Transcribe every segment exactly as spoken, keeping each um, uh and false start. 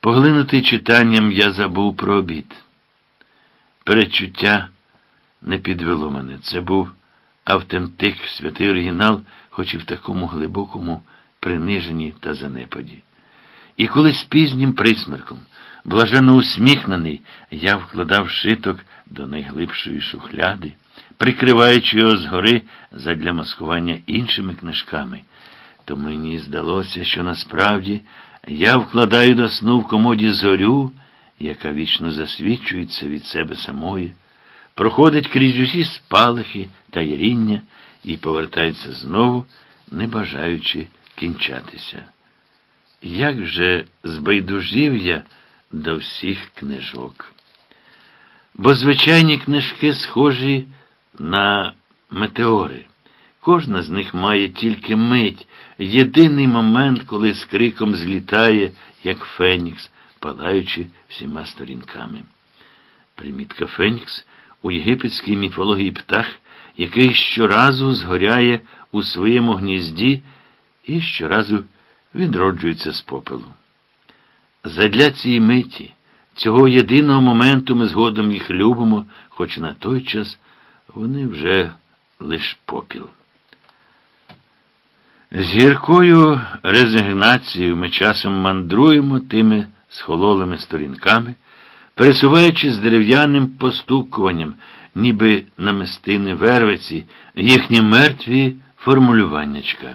Поглинутий читанням, я забув про обід. Передчуття не підвело мене. Це був автентик, святий оригінал, хоч і в такому глибокому приниженні та занепаді. І коли з пізнім присмерком, блаженно усміхнений, я вкладав шиток до найглибшої шухляди, прикриваючи його згори задля маскування іншими книжками, то мені здалося, що насправді я вкладаю до сну в комоді зорю, яка вічно засвічується від себе самої, проходить крізь усі спалахи та яріння і повертається знову, не бажаючи кінчатися. Як же збайдужів я до всіх книжок. Бо звичайні книжки схожі на метеори. Кожна з них має тільки мить, єдиний момент, коли з криком злітає, як фенікс, палаючи всіма сторінками. Примітка фенікс у єгипетській міфології птах, який щоразу згоряє у своєму гнізді і щоразу відроджується з попелу. Задля цієї миті, цього єдиного моменту ми згодом їх любимо, хоч на той час вони вже лиш попіл. З гіркою резигнацією ми часом мандруємо тими схололими сторінками, пересуваючи з дерев'яним постукуванням, ніби намистини вервиці, їхні мертві формулюваннячка.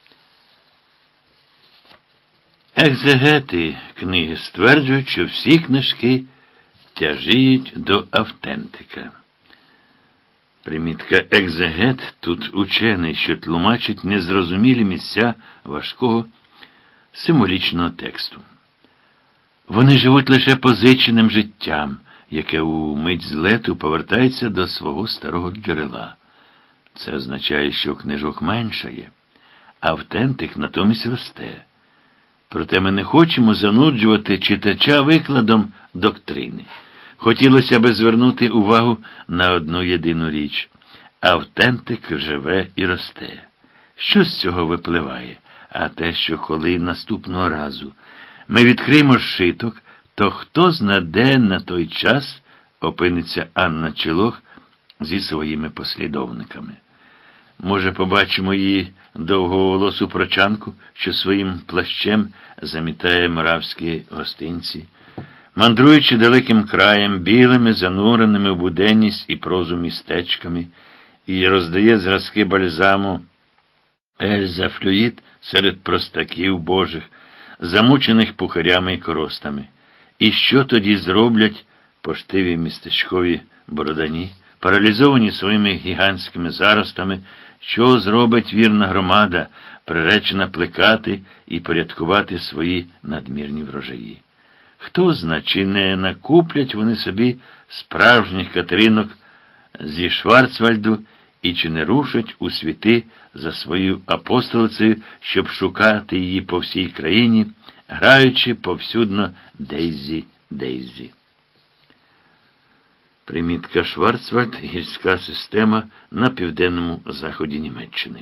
Екзегети книги стверджують, що всі книжки тяжіють до автентика. Примітка екзегет тут учений, що тлумачить незрозумілі місця важкого символічного тексту. Вони живуть лише позиченим життям, яке у мить злету повертається до свого старого джерела. Це означає, що книжок меншає, а автентик натомість росте. Проте ми не хочемо зануджувати читача викладом доктрини. Хотілося би звернути увагу на одну єдину річ. Автентик живе і росте. Що з цього випливає? А те, що коли наступного разу ми відкриємо шиток, то хто знаде на той час опиниться Анна Челох зі своїми послідовниками. Може, побачимо її довговолосу прочанку, що своїм плащем замітає моравські гостинці, мандруючи далеким краєм, білими, зануреними в буденність і прозу містечками, і роздає зразки бальзаму Ельза Флюїд серед простаків божих, замучених пухарями і коростами. І що тоді зроблять поштиві містечкові бородані, паралізовані своїми гігантськими заростами, що зробить вірна громада, приречена плекати і порядкувати свої надмірні врожаї? Хто зна, чи не накуплять вони собі справжніх Катеринок зі Шварцвальду і чи не рушать у світи за свою апостолицею, щоб шукати її по всій країні, граючи повсюдно Дейзі, Дейзі. Примітка Шварцвальд – гірська система на південному заході Німеччини.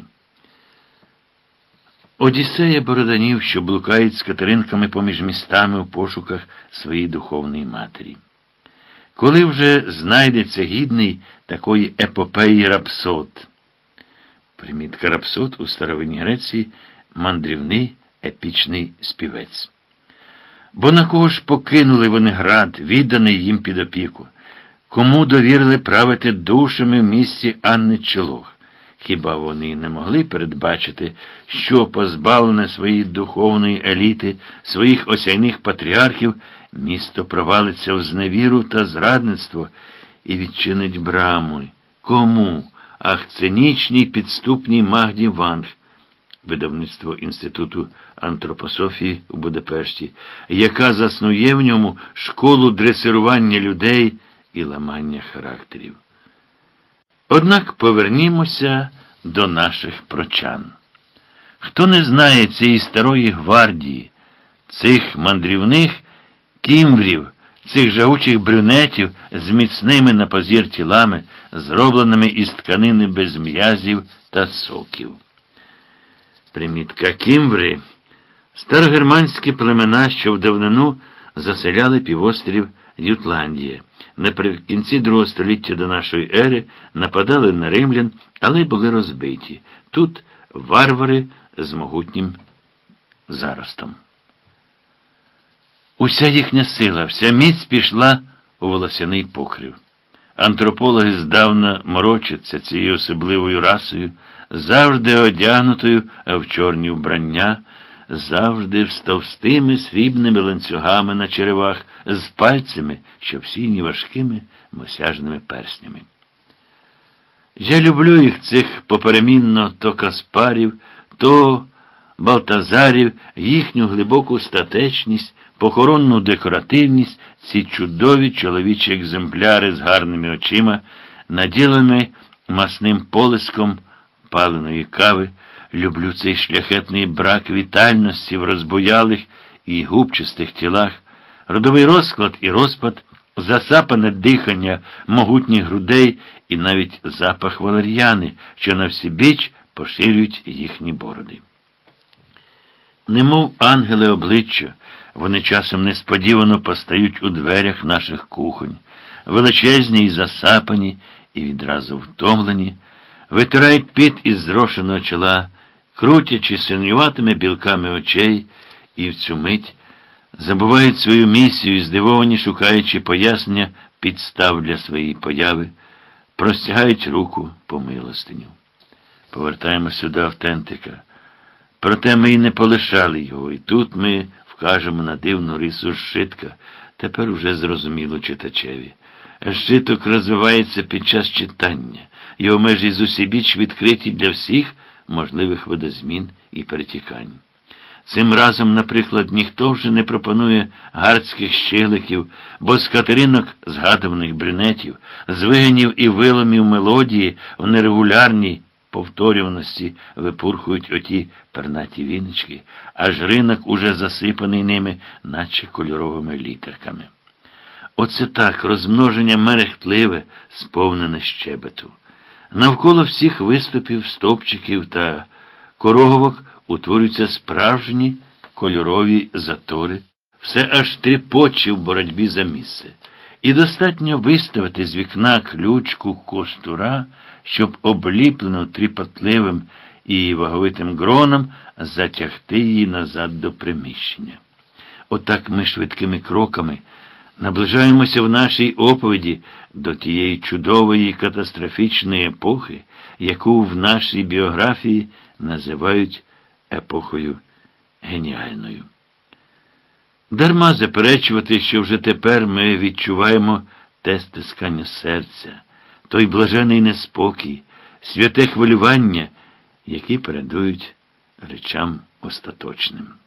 Одіссея бороданів, що блукають з Катеринками поміж містами у пошуках своєї духовної матері. Коли вже знайдеться гідний такої епопеї рапсод? Примітка рапсод у старовинній Греції – мандрівний епічний співець. Бо на кого ж покинули вони град, відданий їм під опіку? Кому довірили правити душами в місті Анни Челох? Хіба вони не могли передбачити, що позбавлене своєї духовної еліти, своїх осяйних патріархів, місто провалиться в зневіру та зрадництво і відчинить браму? Кому? Ах, цинічній підступній Магді Ванг, видавництво Інституту антропософії у Будапешті, яка заснує в ньому школу дресирування людей і ламання характерів. Однак повернімося до наших прочан. Хто не знає цієї старої гвардії, цих мандрівних кімврів, цих жагучих брюнетів з міцними на позір тілами, зробленими із тканини без м'язів та соків? Примітка кімври – старогерманські племена, що в давнину заселяли півострів Ютландія. Наприкінці другого століття до нашої ери нападали на римлян, але й були розбиті. Тут варвари з могутнім заростом. Уся їхня сила, вся міць пішла у волосяний покрив. Антропологи здавна морочаться цією особливою расою, завжди одягнутою в чорні вбрання, завжди з товстими срібними ланцюгами на черевах, з пальцями, що всіяні важкими мосяжними перснями. Я люблю їх, цих поперемінно то Каспарів, то Балтазарів, їхню глибоку статечність, похоронну декоративність, ці чудові чоловічі екземпляри з гарними очима, наділеними масним полиском паленої кави. Люблю цей шляхетний брак вітальності в розбуялих і губчастих тілах, родовий розклад і розпад, засапане дихання могутніх грудей і навіть запах валер'яни, що на всібіч поширюють їхні бороди. Немов ангели обличчя, вони часом несподівано постають у дверях наших кухонь, величезні й засапані, і відразу втомлені, витирають піт із зрошеного чола, крутячи синюватими білками очей, і в цю мить забувають свою місію, здивовані шукаючи пояснення підстав для своєї появи, простягають руку по милостиню. Повертаємо сюди автентика. Проте ми й не полишали його, і тут ми вкажемо на дивну рису зшитка, тепер уже зрозуміло читачеві. Зшиток розвивається під час читання, його межі зусібіч відкриті для всіх можливих видозмін і перетікань. Цим разом, наприклад, ніхто вже не пропонує гардських щеликів, бо з катеринок згадуваних брюнетів, з вигинів і виломів мелодії в нерегулярній повторюваності випурхують оті пернаті віночки, аж ринок уже засипаний ними, наче кольоровими літерками. Оце так, розмноження мерехтливе, сповнене щебету. Навколо всіх виступів, стовпчиків та короговок утворюються справжні кольорові затори. Все аж тріпоче в боротьбі за місце. І достатньо виставити з вікна ключку костура, щоб обліплену тріпотливим і ваговитим гроном затягти її назад до приміщення. Отак ми швидкими кроками наближаємося в нашій оповіді до тієї чудової катастрофічної епохи, яку в нашій біографії називають епохою геніальною. Дарма заперечувати, що вже тепер ми відчуваємо те стискання серця, той блажений неспокій, святе хвилювання, які передують речам остаточним.